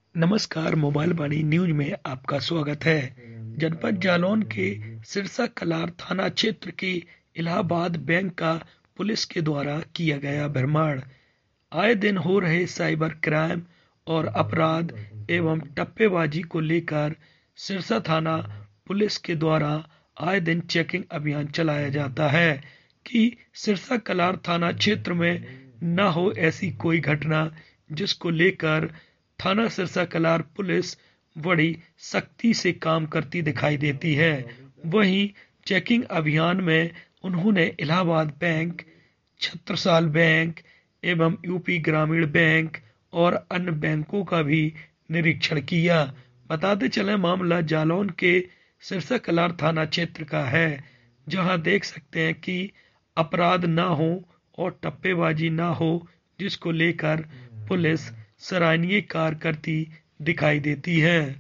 नमस्कार, मोबाइल वाणी न्यूज में आपका स्वागत है। जनपद जालौन के सिरसा कलार थाना क्षेत्र के इलाहाबाद बैंक का पुलिस के द्वारा किया गया भ्रमण। आए दिन हो रहे साइबर क्राइम और अपराध एवं टप्पेबाजी को लेकर सिरसा थाना पुलिस के द्वारा आए दिन चेकिंग अभियान चलाया जाता है कि सिरसा कलार थाना क्षेत्र में न हो ऐसी कोई घटना, जिसको लेकर थाना सिरसा कलार पुलिस बड़ी सख्ती से काम करती दिखाई देती है। वहीं चेकिंग अभियान में उन्होंने इलाहाबाद बैंक, छत्रसाल बैंक एवं यूपी ग्रामीण बैंक और अन्य बैंकों का भी निरीक्षण किया। बताते चले मामला जालौन के सिरसा कलार थाना क्षेत्र का है, जहां देख सकते हैं कि अपराध ना हो और टप्पेबाजी ना हो, जिसको लेकर पुलिस सराहनीय कार्य करती दिखाई देती है।